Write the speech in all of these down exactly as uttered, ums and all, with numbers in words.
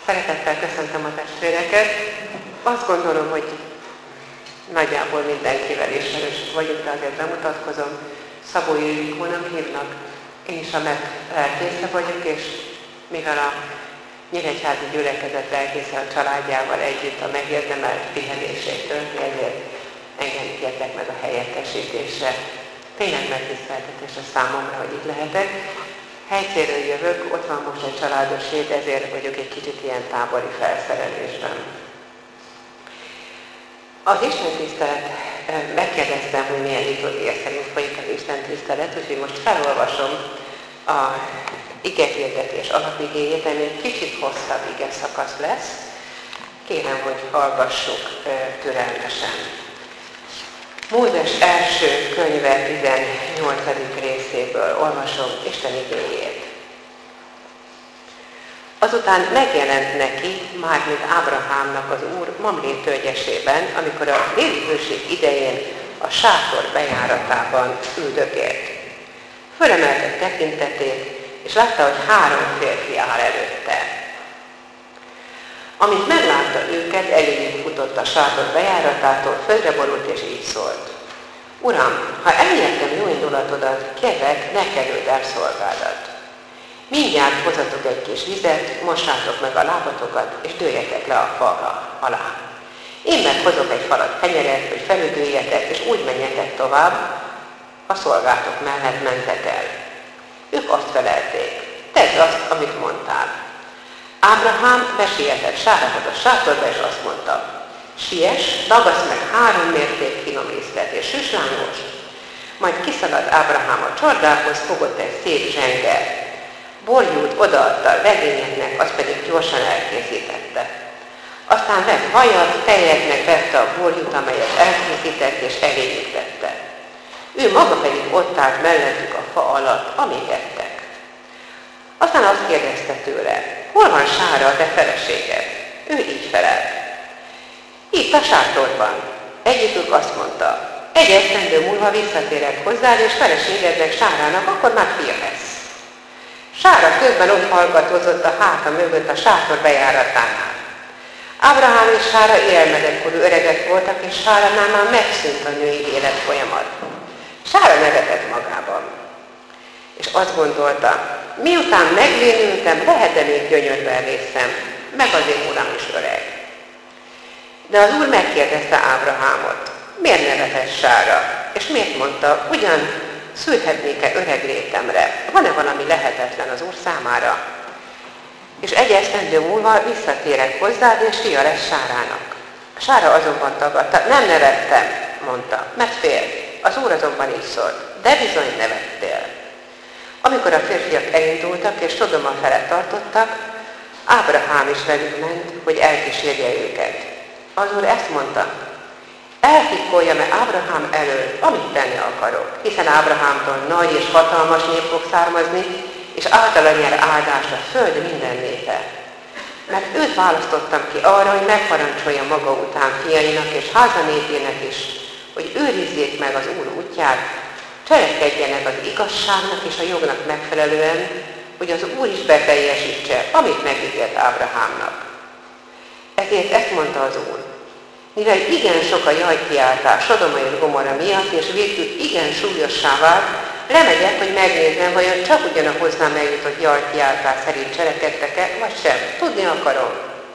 Szeretettel köszöntöm a testvéreket. Azt gondolom, hogy nagyjából mindenkivel ismerős vagyunk, de azért bemutatkozom. Szabó Ildikónak hívnak. Én is a meg lelkésze vagyok, és mivel a Nyíregyházi gyülekezet lelkésze a családjával együtt a megérdemelt pihenését tölti, ezért engem kértek meg a helyettesítésre. Tényleg megtiszteltetés a számomra, hogy itt lehetek. Helycélről jövök, ott van most egy családos hét, ezért vagyok egy kicsit ilyen tábori felszerelésben. Az istentisztelet, megkérdeztem, hogy milyen liturgia szerint folyik az istentisztelet, úgyhogy most felolvasom a igehirdetés alapigéjét, ami egy kicsit hosszabb ige szakasz lesz. Kérem, hogy hallgassuk türelmesen. Mózes első könyve tizennyolcadik részéből olvasom Isten igéjét. Azután megjelent neki, mármint Ábrahámnak az Úr Mamré tölgyesében, amikor a déli hőség idején a sátor bejáratában üldögélt. Fölemelte tekintetét, és látta, hogy három férfi áll előtte. Amint meglátta őket, eléjük futott a sátor bejáratától, földre borult és így szólt. Uram, ha elnyertem jó indulatodat, kérlek, ne kerüld el szolgádat. Mindjárt hozatok egy kis vizet, mossátok meg a lábatokat, és dőljetek le a fal alá. Én meg hozok egy falat kenyeret, hogy felüdüljetek, és úgy menjetek tovább, a szolgátok mellett mentek el. Ők azt felelték, tedd azt, amit mondtál. Ábrahám besietett Sárához a sátorba, és azt mondta, siess, dagaszd meg három mérték finom lisztet és süslángost. Majd kiszaladt Ábrahám a csordához, fogott egy szép zsengert. Borjút odaadta a legényeknek, azt pedig gyorsan elkészítette. Aztán vett vajat, tejet, vette a borjút, amelyet elkészített, és eléjük tette. Ő maga pedig ott állt mellettük a fa alatt, amíg ettek. Aztán azt kérdezte tőle, hol van Sára, a te feleséged? Ő így felelt. Itt a sátorban. Egyikük azt mondta, egy esztendő múlva visszatérek hozzád, és feleségednek, Sárának, akkor már fia lesz. Sára közben ott hallgatózott a háta mögött a sátor bejáratánál. Ábrahám és Sára élmedekkorú öregek voltak, és Sáránál már megszűnt a női élet folyamat. Sára nevetett magában. És azt gondolta, miután megvénültem, lehet-e még gyönyörben részem, meg az én uram is öreg. De az Úr megkérdezte Ábrahámot, miért nevetett Sára, és miért mondta, ugyan szülhetnék-e öreg létemre, van-e valami lehetetlen az Úr számára? És egy esztendő múlva visszatérek hozzád, és fia lesz Sárának. Sára azonban tagadta, nem nevettem, mondta, mert fél. Az Úr azonban így szólt, de bizony nevettél. Amikor a férfiak elindultak és Szodoma fele tartottak, Ábrahám is velük ment, hogy elkísérje őket. Az Úr ezt mondta, eltitkoljam-e Ábrahám elől, amit tenni akarok, hiszen Ábrahámtól nagy és hatalmas nép fog származni, és általa nyer áldást a föld minden népe. Mert őt választottam ki arra, hogy megparancsolja maga után fiainak és háza népének is, hogy őrizzék meg az Úr útját, cselekedjenek az igazságnak és a jognak megfelelően, hogy az Úr is beteljesítse, amit megígért Ábrahámnak. Ezért ezt mondta az Úr, mivel igen sok a jajkiáltás Szodoma és Gomorra miatt, és végül igen súlyossá vált, lemegyek, hogy megnézem, vajon csak ugyan a hozzám eljutott jajkiáltás szerint cselekedtek-e, vagy sem. Tudni akarom.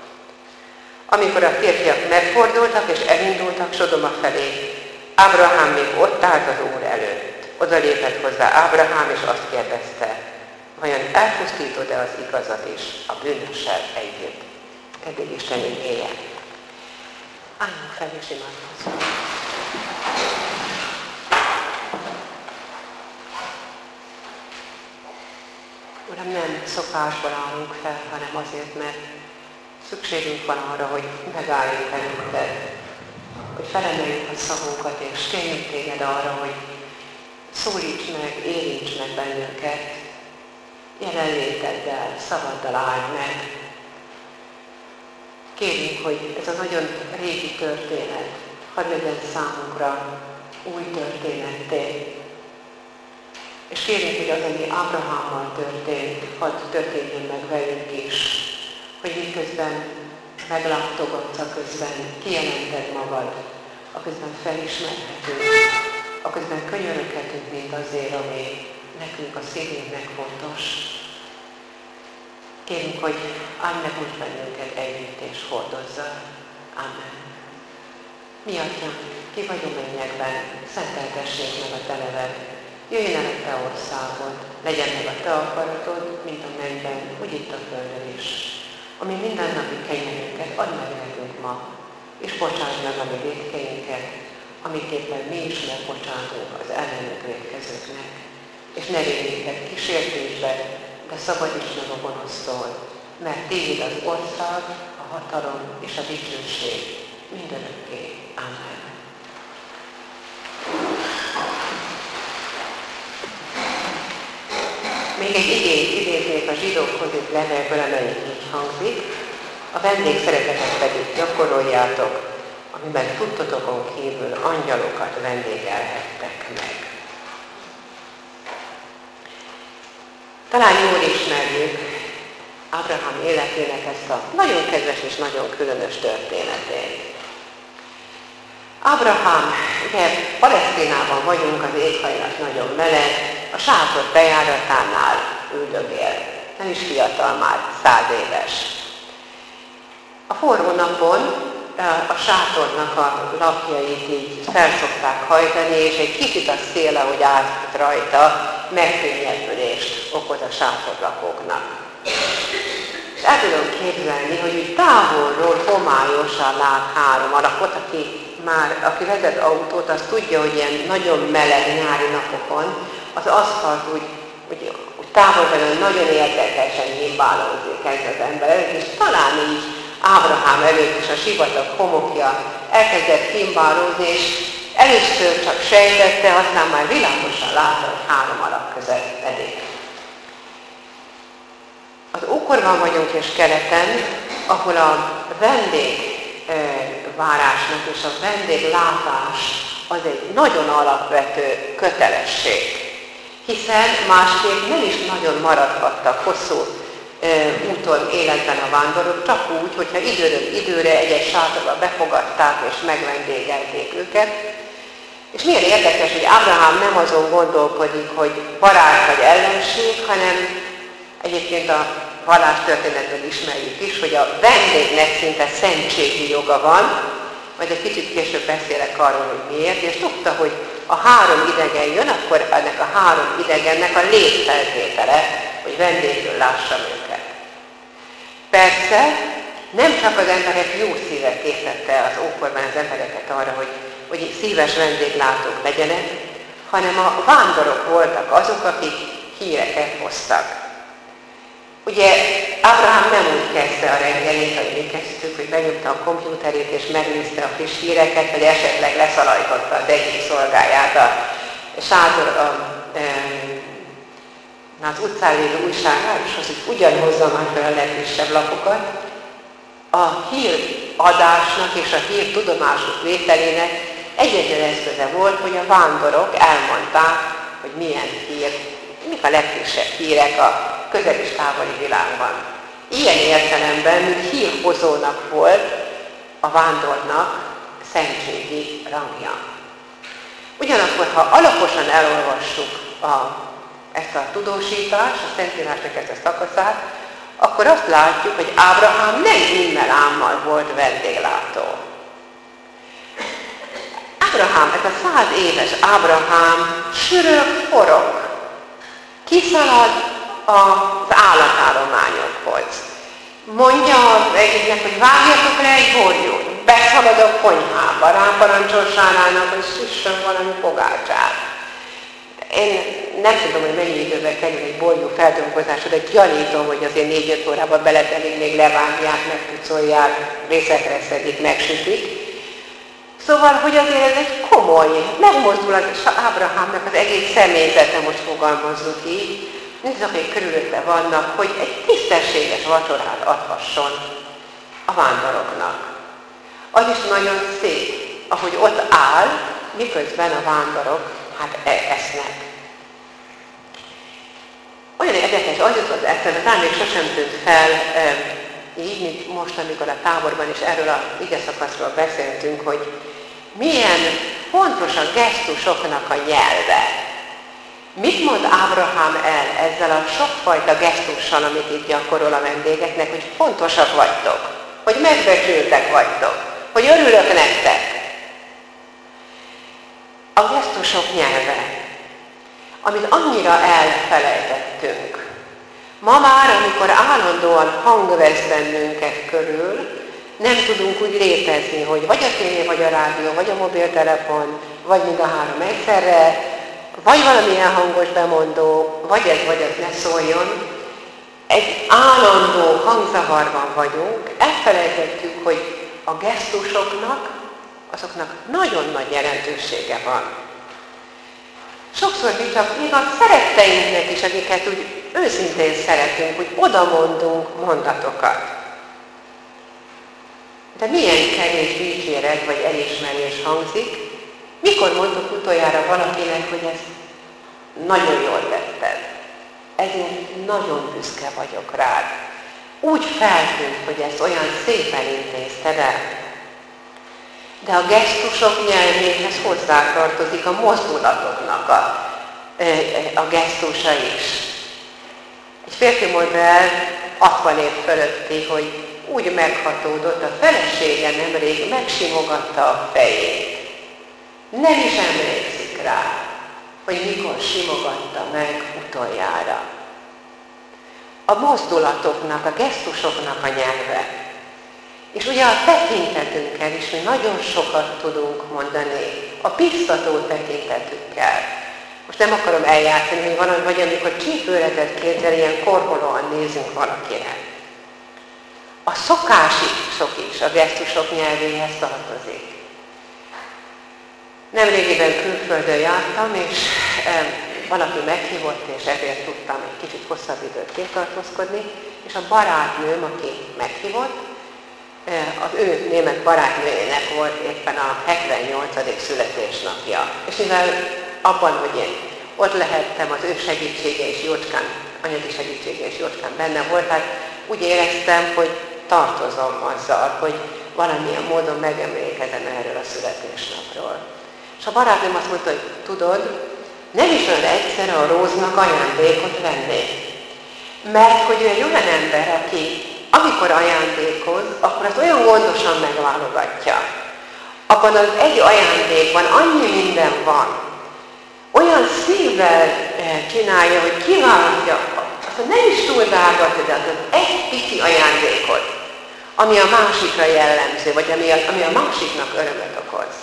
Amikor a férfiak megfordultak és elindultak Szodoma felé, Ábrahám még ott állt az Úr előtt. Oda lépett hozzá Ábrahám, és azt kérdezte, vajon elpusztítod-e az igazat is a bűnössel együtt? Eddig Isten igéje. Álljunk fel és imádkozzunk. Uram, nem szokásból állunk fel, hanem azért, mert szükségünk van arra, hogy megálljunk előtted, hogy felemeljük a szavunkat, és kérjünk téged arra, hogy szólíts meg, érints meg bennünket, jelenléteddel, szavaddal állj meg. Kérjük, hogy ez a nagyon régi történet hadd legyen számunkra új történetté. És kérjük, hogy az, ami Ábrahámmal történt, hadd történjen meg velünk is. hogy miközben meglátogatsz, aközben kijelented magad, aközben felismerhetünk, aközben könyöröghetünk mind azért, ami nekünk a szívünknek fontos. Kérünk, hogy áld meg úgy bennünket együtt és hordozza. Amen. Mi Atyám, ki vagy a mennyekben, szenteltessék meg a Te neved. Jöjjön el a Te országod, legyen meg a Te akaratod, mint a mennyben, úgy itt a földön is. Ami mindennapi kenyerünket add meg nekünk ma, és bocsáss meg a mi vétkeinket, amiképpen mi is megbocsátunk az ellenünk vétkezőknek. És ne vigy minket kísértésbe, de szabadíts meg a gonosztól, mert Tiéd az ország, a hatalom és a dicsőség mindörökké. Amen. Még egy igényt idéznék a zsidókhoz itt levélből, amelyik így hangzik. A vendégszeretetet pedig gyakoroljátok, amiben tudtotokon kívül angyalokat vendégelhettek meg. Talán jól ismerjük Ábrahám életének ezt a nagyon kedves és nagyon különös történetét. Ábrahám, ugye Palesztinában vagyunk, az éghajlat nagyon meleg, a sátor bejáratánál üldögél. Nem is fiatal már, száz éves. A forró napon a sátornak a lapjait így felszokták hajtani, és egy kicsit a szél, ahogy át rajta, megkönnyebbülést okoz a sátorlakóknak. És el tudom képzelni, hogy úgy távolról homályosan lát három alakot, aki már, aki vezet autót, az tudja, hogy ilyen nagyon meleg nyári napokon az aszfalt úgy, úgy, úgy távolban nagyon érdekesen himbálózik ez az ember, és talán így Ábrahám előtt is a sivatag homokja elkezdett himbálózni, és először csak sejtette, aztán már világosan látta, hogy három alak között pedig. Az ókorban vagyunk és keleten, ahol a vendégvárásnak és a vendéglátás az egy nagyon alapvető kötelesség. Hiszen másképp nem is nagyon maradhattak hosszú úton életben a vándorok, csak úgy, hogyha időről időre egy-egy sátorba befogadták és megvendégelték őket. És milyen érdekes, hogy Ábrahám nem azon gondolkodik, hogy barát vagy ellenség, hanem egyébként a vallástörténetben ismerjük is, hogy a vendégnek szinte szentségi joga van, majd egy kicsit később beszélek arról, hogy miért, és tudta, hogy a három idegen jön, akkor ennek a három idegennek a létfeltétele, hogy vendégről lássam őket. Persze, nem csak az emberek jó szíve készítette az ókorban az embereket arra, hogy, hogy szíves vendéglátók legyenek, hanem a vándorok voltak azok, akik híreket hoztak. Ugye Ábrahám nem úgy kezdte a reggelét, ahogy mi kezdtük, hogy benyomta a kompjúterét és megnézte a friss híreket, vagy esetleg leszalajtotta az egyik szolgáját a sátor, a, az utcán lévő újságán, és az úgy ugyanhozza már fel a legfrissebb lapokat. A híradásnak és a hír tudomásul vételének egyetlen eszköze volt, hogy a vándorok elmondták, hogy milyen hír, mik a legfrissebb hírek a közel és távoli világban. Ilyen értelemben, mint hírhozónak volt a vándornak szentségi rangja. Ugyanakkor, ha alaposan elolvassuk a, ezt a tudósítást, a Szentírásnak ezt a szakaszát, akkor azt látjuk, hogy Ábrahám nem immel-ámmal volt vendéglátó. Ábrahám, ez a száz éves Ábrahám sürög, forog, kiszalad az állatállományokhoz. Mondja az egyiknek, hogy vágjatok le egy borjút, beszalad a konyhába, ráparancsol Sárának, hogy süssön valami pogácsát. Én nem tudom, hogy mennyi időben kerül egy borjú feldolgozásra, de gyanítom, hogy azért négy-öt órában beletelik, még levágják, megpucolják, részekre szedik, megsütik. Szóval, hogy azért ez egy komoly, megmozdul az Ábrahámnak az egész személyzete, most fogalmazzuk így, nézzük, akik körülötte vannak, hogy egy tisztességes vacsorát adhasson a vándoroknak. Az is nagyon szép, ahogy ott áll, miközben a vándorok hát esznek. Olyan érdekes, az jutott eszembe, talán még sosem tűnt fel így, mint most, amikor a táborban is erről a igeszakaszról beszéltünk, hogy milyen fontos a gesztusoknak a nyelve. Mit mond Ábrahám el ezzel a sokfajta gesztussal, amit itt gyakorol a vendégeknek, hogy fontosak vagytok, hogy megbecsültek vagytok, hogy örülök nektek. A gesztusok nyelve, amit annyira elfelejtettünk. Ma már, amikor állandóan hang vesz bennünket körül, nem tudunk úgy létezni, hogy vagy a tévé, vagy a rádió, vagy a mobiltelefon, vagy mind a három egyszerre, vagy valamilyen hangos bemondó, vagy ez, vagy ez ne szóljon. Egy állandó hangzavarban vagyunk, elfelejtettük, hogy a gesztusoknak, azoknak nagyon nagy jelentősége van. Sokszor mi csak még a szeretteinknek is, akiket úgy őszintén szeretünk, hogy oda mondunk mondatokat. De milyen kevés dicséret vagy elismerés hangzik, mikor mondtuk utoljára valakinek, hogy ezt nagyon jól tetted. Ezért nagyon büszke vagyok rád. Úgy feltűnt, hogy ezt olyan szépen intézted el. De a gesztusok nyelvéhez hozzátartozik a mozdulatoknak a, a gesztusa is. Egy férfi mondta el hatvan év fölötti, hogy úgy meghatódott, a felesége nemrég megsimogatta a fejét. Nem is emlékszik rá, hogy mikor simogatta meg utoljára. A mozdulatoknak, a gesztusoknak a nyelve. És ugye a tekintetünkkel is mi nagyon sokat tudunk mondani, a biztató tekintetükkel. Most nem akarom eljátszani, hogy van, vagy amikor csípőletet kézzel ilyen korholóan nézünk valakire. A szokások is a gesztusok nyelvéhez tartozik. Nemrégiben külföldön jártam, és e, valaki meghívott, és ezért tudtam egy kicsit hosszabb időt kétartózkodni, és a barátnőm, aki meghívott, e, az ő német barátnőjének volt éppen a hetvennyolcadik születésnapja. És mivel abban, hogy én ott lehettem, az ő segítsége és jócskán, anyagi segítsége és jócskán benne volt, hát úgy éreztem, hogy tartozom azzal, hogy valamilyen módon megemlékezem erről a születésnapról. És a barátnőm azt mondta, hogy tudod, nem is olyan egyszerű a Róznak ajándékot venni. Mert hogy ő egy olyan ember, aki amikor ajándékoz, akkor azt olyan gondosan megválogatja. Abban az egy ajándékban annyi minden van. Olyan szívvel csinálja, hogy kiválasztja, azt nem is túl drága, de az egy pici ajándékot, ami a másikra jellemző, vagy ami a, ami a másiknak örömet okoz.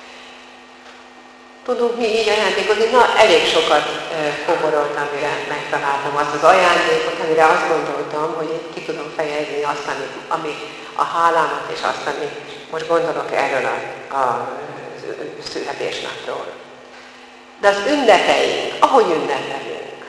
Tudunk mi így ajándékozni? Na, elég sokat kóboroltam, mire megtaláltam azt az ajándékot, amire azt gondoltam, hogy ki tudom fejezni azt, ami, ami a hálámat, és azt, ami most gondolok erről a, a születésnapról. De az ünnepeink, ahogy ünnepelünk,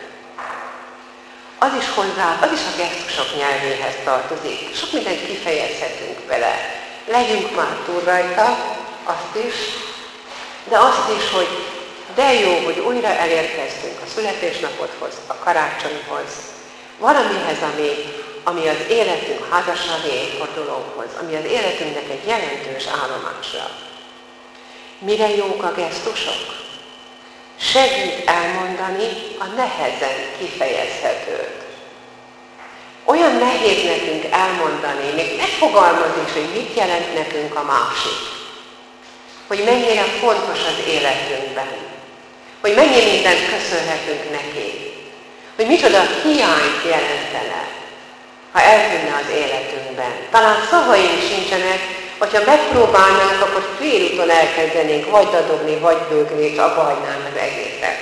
az is hozzá, az is a gesztusok nyelvéhez tartozik. Sok mindent kifejezhetünk vele. Legyünk már túl rajta, azt is, de azt is, hogy de jó, hogy újra elérkeztünk a születésnapodhoz, a karácsonyhoz, valamihez, ami, ami az életünk házassági fordulóhoz, ami az életünknek egy jelentős állomása. Mire jók a gesztusok? Segít elmondani a nehezen kifejezhetőt. Olyan nehéz nekünk elmondani, még megfogalmazni is, hogy mit jelent nekünk a másik. Hogy mennyire fontos az életünkben. Hogy mennyi mindent köszönhetünk neki. Hogy micsoda hiányt jelentene, ha eltűnne az életünkben. Talán szavaink sincsenek, hogyha megpróbálnánk, akkor félúton elkezdenénk vagy dadogni, vagy bőgni, és abba hagynánk az egészet.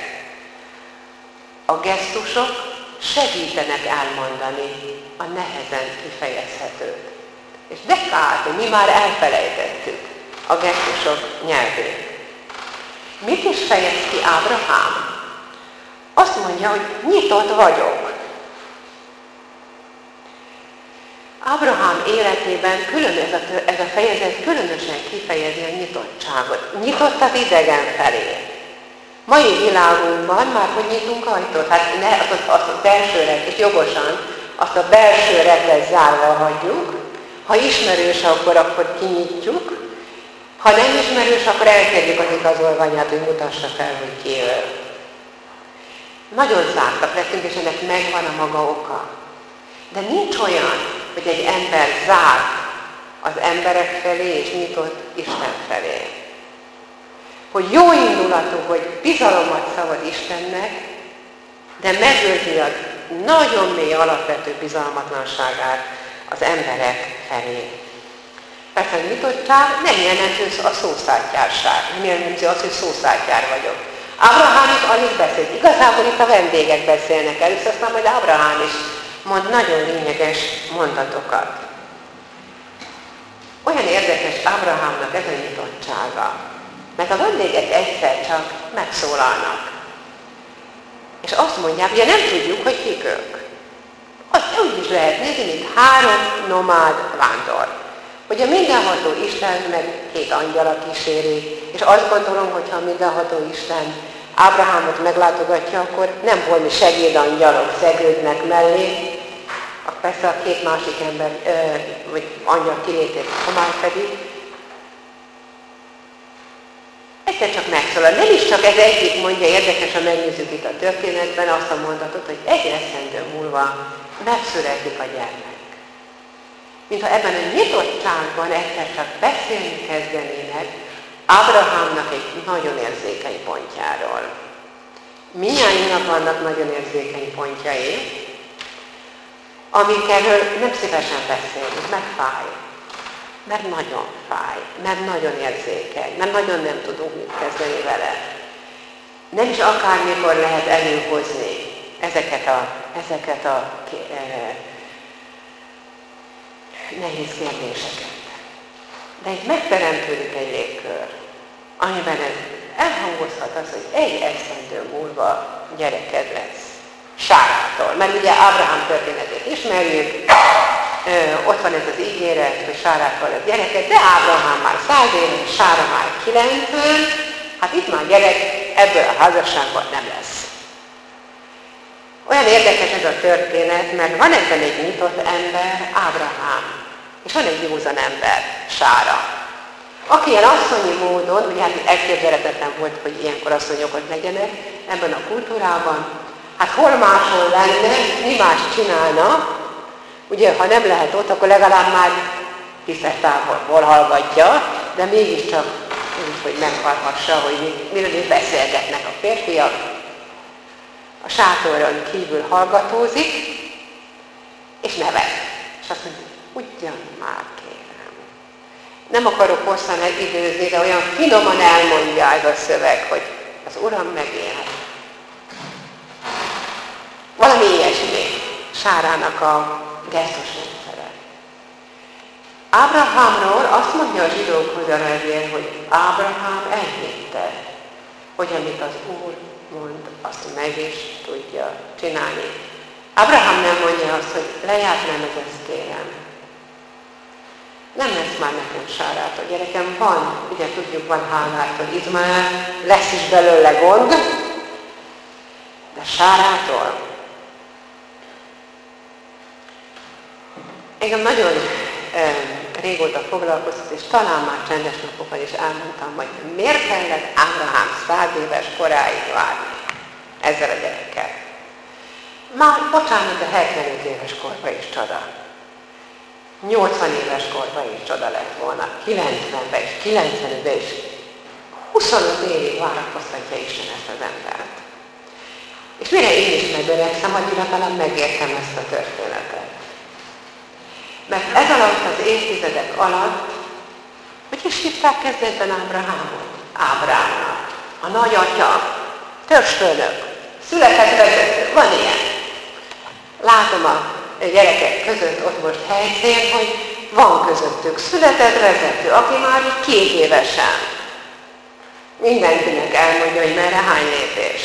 A gesztusok segítenek elmondani a nehezen kifejezhetőt. És de kár, hogy mi már elfelejtettük a gesztusok nyelvét. Mit is fejez ki Ábrahám? Azt mondja, hogy nyitott vagyok. Ábrahám életében külön ez, a, ez a fejezet különösen kifejezi a nyitottságot. Nyitott az idegen felé. Mai világunkban már hogy nyitunk ajtót? Hát ne, az, az, az elsőre, és jogosan azt a belső replet zárva hagyjuk, ha ismerős, akkor, akkor kinyitjuk, ha nem ismerős, akkor elkerüljük az igazolványát, hogy mutassa fel, hogy ki ő. Nagyon zártak lettünk, és ennek megvan a maga oka. De nincs olyan, hogy egy ember zárt az emberek felé, és nyitott Isten felé. Hogy jó indulatú, hogy bizalomat szabad Istennek, de megőrzi a nagyon mély alapvető bizalmatlanságát az emberek felé. Persze a nyitottság nem jelentő a szószátyárság, nem jelentő az, hogy szószátyár vagyok. Ábrahám itt alig beszélt. Igazából itt a vendégek beszélnek először, aztán majd Ábrahám is mond nagyon lényeges mondatokat. Olyan érdekes Ábrahámnak ez a nyitottsága, mert a vendégek egyszer csak megszólalnak. És azt mondják, ugye nem tudjuk, hogy kik ők. Azt úgy is lehet nézni, mint három nomád vándor. Hogy a mindenható Isten meg két angyala kíséri, és azt gondolom, hogy ha a mindenható Isten Ábrahámot meglátogatja, akkor nem holmi segédangyalok szegődnek mellé, persze a két másik ember, vagy angyal kilétét homály pedig. Egyszer csak megszólal. Nem is csak ez egyik mondja, érdekes, ha megnézzük itt a történetben azt a mondatot, hogy egy esztendő múlva megszületik a gyermek. Mintha ebben a nyitottságban egyszer csak beszélni kezdenének Ábrahámnak egy nagyon érzékeny pontjáról. Mindnyájunknak vannak nagyon érzékeny pontjai, amikről nem szívesen beszélünk, mert fáj. Mert nagyon fáj, mert nagyon érzékeny, mert nagyon nem tudunk mit kezdeni vele. Nem is akármikor lehet előhozni ezeket a, ezeket a e, nehéz kérdéseket. De itt megteremtődik egy légkör, amiben elhangozhat az, hogy egy esztendő múlva gyereked lesz. Sárától. Mert ugye Ábrahám történetét ismerjük, ö, ott van ez az ígéret, hogy Sárától lesz gyereket, de Ábrahám már száz éves, Sára már kilencven, hát itt már gyerek ebből a házasságban nem lesz. Olyan érdekes ez a történet, mert van ebben egy nyitott ember, Ábrahám, és van egy józan ember, Sára. Aki ilyen asszonyi módon, ugye hát elképzelhetetlen volt, hogy ilyenkor asszonyok ott legyenek ebben a kultúrában, hát hol máshol lenne, mi más csinálna, ugye ha nem lehet ott, akkor legalább már tisztetávolból hallgatja, de mégiscsak úgy, hogy meghallhassa, hogy miről beszélgetnek a férfiak. A sátoron kívül hallgatózik, és nevet. És azt mondja, ugyan már kérem. Nem akarok hosszan időzni, de olyan finoman elmondja ez a szöveg, hogy az Uram megél. Valami ilyesmi Sárának a gesztus rendszere. Ábrahámról azt mondja a zsidókhoz a levél, hogy Ábrahám elhitte, hogy amit az Úr mond, azt meg is tudja csinálni. Ábrahám nem mondja azt, hogy lejárt nem ez ezt kérem. Nem lesz már nekem Sárától. Gyerekem van, ugye tudjuk, van Hánától, Izmael, lesz is belőle gond, de Sárától. Engem nagyon e, régóta foglalkoztat, és talán már csendes napokban is elmondtam, hogy miért kellett Ábrahám száz éves koráig várni ezzel a gyerekkel. Már, bocsánat, de hetvenöt éves korban is csoda. nyolcvan éves korban is csoda lett volna, kilencvenben is, kilencvenötben is. huszonöt évig várakoztatja Isten ezt az embert. És mire én is megöregszem, annyira talán megértem ezt a történetet. Mert ez alatt az évtizedek alatt, hogy is hívták kezdetben Ábrahámot? Ábrámnak. A nagyatya, törzsfőnök, született vezető, van ilyen. Látom a gyerekek között ott most helyszín, hogy van közöttük született vezető, aki már két évesen. Mindenkinek elmondja, hogy merre hány lépés.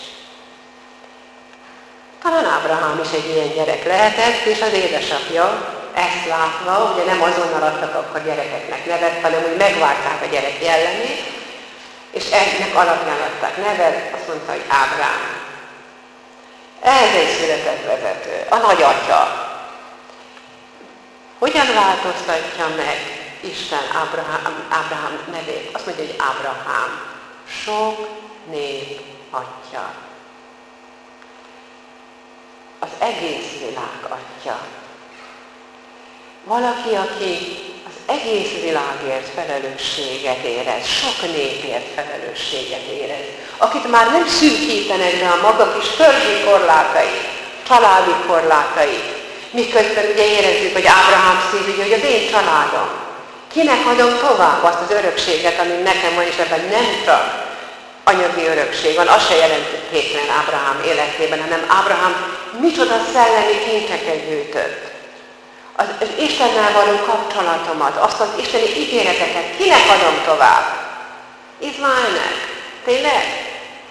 Talán Ábrahám is egy ilyen gyerek lehetett, és az édesapja ezt látva, ugye nem azonnal adtak akkor gyerekeknek nevet, hanem hogy megvárták a gyerek jellemét, és ennek alapján adták nevet, azt mondta, hogy Ábrám. Ez egy született vezető, a nagyatya. Hogyan változtatja meg Isten Ábrahám, Ábrahám nevét? Azt mondja, hogy Ábrahám, sok nép atya. Az egész világ atya. Valaki, aki az egész világért felelősséget érez, sok népért felelősséget érez, akit már nem szűkítenek be a maga kis törzsi korlátai, családi korlátai, miközben ugye érezzük, hogy Ábrahám szívügye, hogy az én családom. Kinek adom tovább azt az örökséget, ami nekem van, és ebben nem csak anyagi örökség van, az se jelentéktelen Ábrahám életében, hanem Ábrahám micsoda szellemi kincseket gyűjtött. Az, az Istennel való kapcsolatomat, azt az isteni ígéreteket kinek adom tovább? Izraelnek. Tényleg?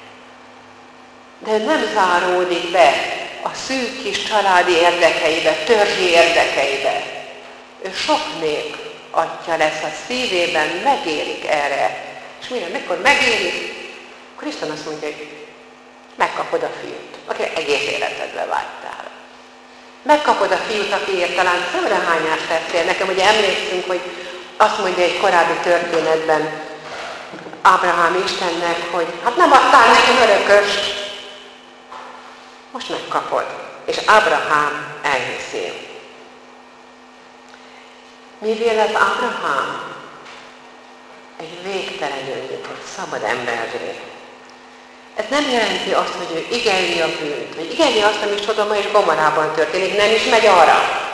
De nem záródik be a szűk kis családi érdekeibe, törzsi érdekeibe. Ő sok nép atya lesz, a szívében megérik erre. És mire, mikor megérik, akkor Isten azt mondja, hogy megkapod a fiút, akire egész életedbe vágytál. Megkapod a fiút, akiért talán szemrehányást tettél. Nekem ugye emlékszünk, hogy azt mondja egy korábbi történetben Ábrahám Istennek, hogy hát nem adtál nekem örököst, most megkapod. És Ábrahám elhiszi. Mivé lett Ábrahám? Egy végtelenül nyitott, szabad emberré. Ez nem jelenti azt, hogy ő igenli a bűnt, vagy igenli azt, ami Sodoma és Gomorrában történik, nem is megy arra.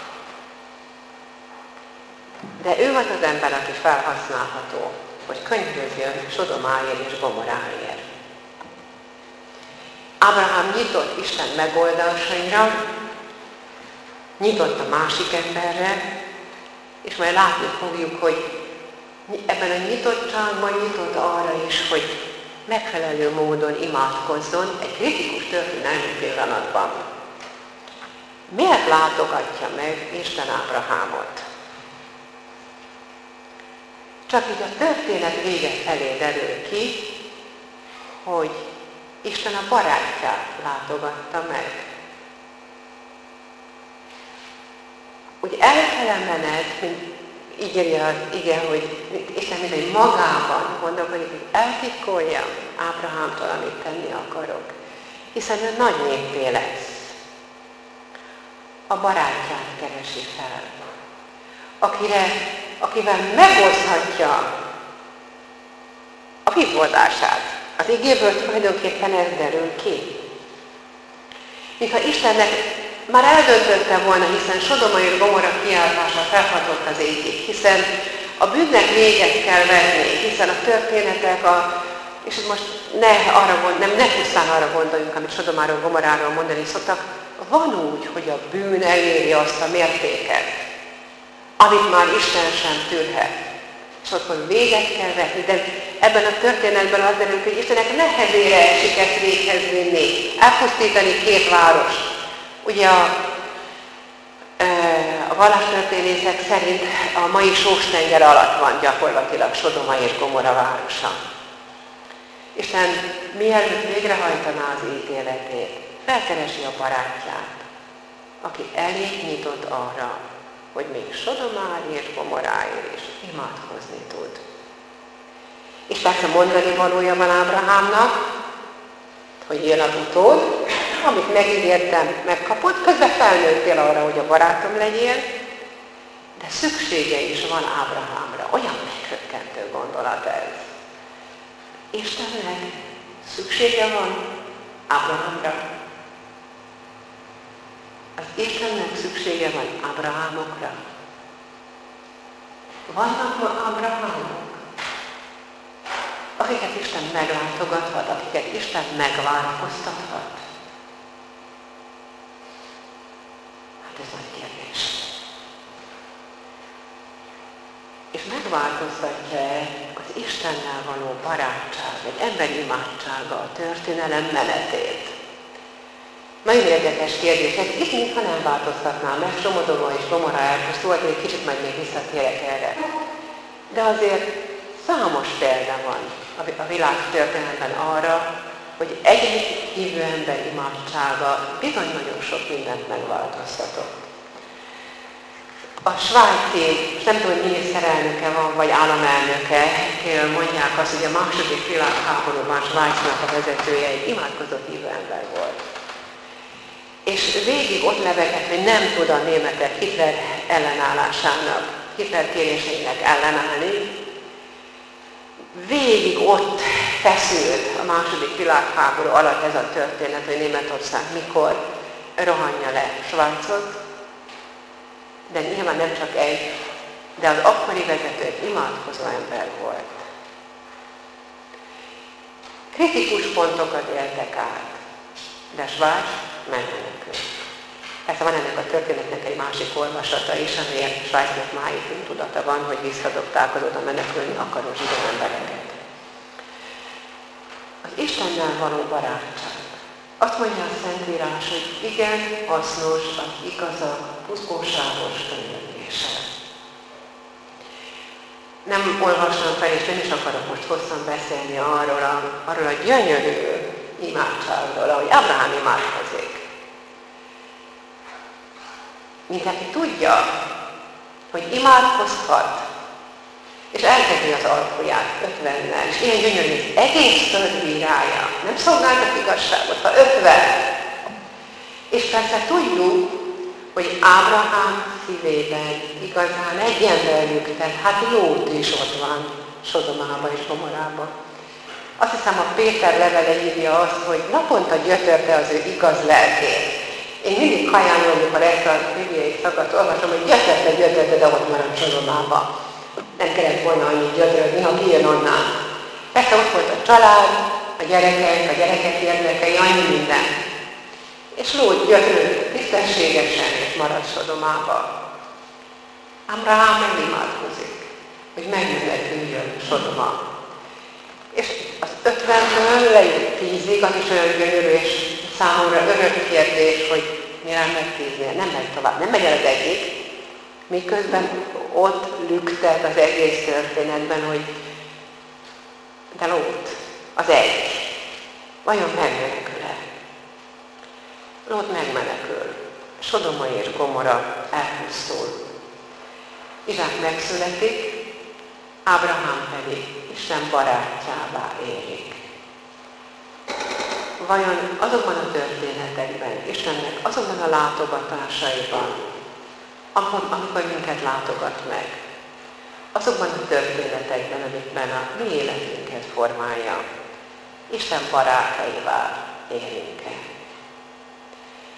De ő az az ember, aki felhasználható, hogy könyörögjön Sodomáért és Gomorráért. Ábrahám nyitott Isten megoldásaira, nyitott a másik emberre, és majd látni fogjuk, hogy ebben a nyitottságban nyitott arra is, hogy megfelelő módon imádkozzon egy kritikus történelmi pillanatban. Miért látogatja meg Isten Ábrahámot? Csak így a történet vége felé derül ki, hogy Isten a barátját látogatta meg. Úgy elfele menet, mint így írja az ige, hogy Isten mindegy magában gondolkodik, hogy eltitkoljam Ábrahámtól, amit tenni akarok. Hiszen ő nagy néppé lesz. A barátját keresi fel. Akire, akivel megoszthatja a vívódását. Az igéből tulajdonképpen ez derül ki. Mintha Istennek már eldöntötte volna, hiszen Sodoma és Gomorra kiáltása felhatott az égig, hiszen a bűnnek véget kell vetni, hiszen a történetek, a, és most ne, arra gond, nem, ne pusztán arra gondoljunk, amit Sodomáról, Gomorráról mondani szoktak, van úgy, hogy a bűn eléri azt a mértéket, amit már Isten sem tűrhet. És akkor véget kell vetni, de ebben a történetben az derül, hogy Istennek nehezére esik ezt véghez vinni, elpusztítani két várost. Ugye a, a vallástörténészek szerint a mai Sós-tenger alatt van gyakorlatilag Sodoma és Gomorra városa. Isten mielőtt végrehajtaná az ítéletét, felkeresi a barátját, aki elég nyitott arra, hogy még Sodomáért és Gomorráért is imádkozni tud. És persze mondani valója van Ábrahámnak, hogy jön az utód, amit megígértem, megkapod, közben felnőttél arra, hogy a barátom legyél, de szüksége is van Ábrahámra. Olyan meghökkentő gondolat ez. Istennek szüksége van Ábrahámra. Az Istennek szüksége van Ábrahámokra. Vannak ma Ábrahámok, akiket Isten meglátogathat, akiket Isten megváltoztathat. Hát ez nagy kérdés. És megváltoztatja-e az Istennel való barátság, egy emberi imádsága a történelem menetét? Nagyon érdekes kérdés. Ez itt mintha nem változtatná meg Sodoma és Gomorráért, most volt, hogy kicsit majd még visszatérek erre. De azért számos példa van a világ történelemben arra, hogy egy hívő ember imádsága bizony nagyon sok mindent megváltoztatott. A svájci, nem tudom, hogy miniszterelnöke van, vagy államelnöke, mondják azt, hogy a második világháborúban Svájcnak a vezetője egy imádkozott hívő ember volt. És végig ott lebegett, hogy nem tud a németek Hitler ellenállásának, Hitler kéréseinek ellenállni. Végig ott feszült a második világháború alatt ez a történet, hogy Németország mikor rohanja le Svájcot. De nyilván nem csak egy, de az akkori vezető egy imádkozó ember volt. Kritikus pontokat éltek át, de Svájc megmenekült. Persze van ennek a történetnek egy másik olvasata is, amiért Svájcnak máig tudata van, hogy visszadobták az oda menekülni akaró zsidó embereket. Az Istennel való barátság. Azt mondja a Szentírás, hogy igen, hasznos az igazak buzgóságos könyörgése. Nem olvastam fel, és nem is akarok most hosszan beszélni arról a, arról a gyönyörű imádságról, ahogy Ábrahám imádkozik. Mindenki tudja, hogy imádkozhat, és elkezdi az alkuját ötvennel, és ilyen gyönyörű, az egész föld bírálja. Nem szolgáltat igazságot, ha ötven. És persze tudjuk, hogy Ábrahám szívében igazán egy ember lüktet, hát Lót is ott van Sodomában és Gomorrában. Azt hiszem, a Péter levele írja azt, hogy naponta gyötörte az ő igaz lelkét. Én mindig kajálom, amikor ezt a bibliai szakat olvasom, hogy gyötörte, gyötörte, de ott marad Sodomában. Nem kellett volna annyit gyötrődni, ha kijön onnan. Persze ott volt a család, a gyerekek, a gyerekek érdekei, annyi minden. És Lót gyötrődött tisztességesen, és maradt Sodomába. Ábrahám meg imádkozik, hogy megmeneküljön Sodoma. És az ötvenből lejött tízig, az is olyan gyönyörű, és számomra örök kérdés, hogy mire meg tíznél. Nem megy tovább, nem megy el az egyik. Miközben ott lüktet az egész történetben, hogy de Lót, az egy, vajon megmenekül-e? Lót megmenekül. Sodoma és Gomorra elpusztul. Izsák megszületik, Ábrahám pedig Isten barátjává élik. Vajon azokban a történetekben, Istennek azokban a látogatásaiban, amikor minket látogat meg, azokban a történetekben, amikben a mi életünket formálja, Isten barátaivá élünk-e?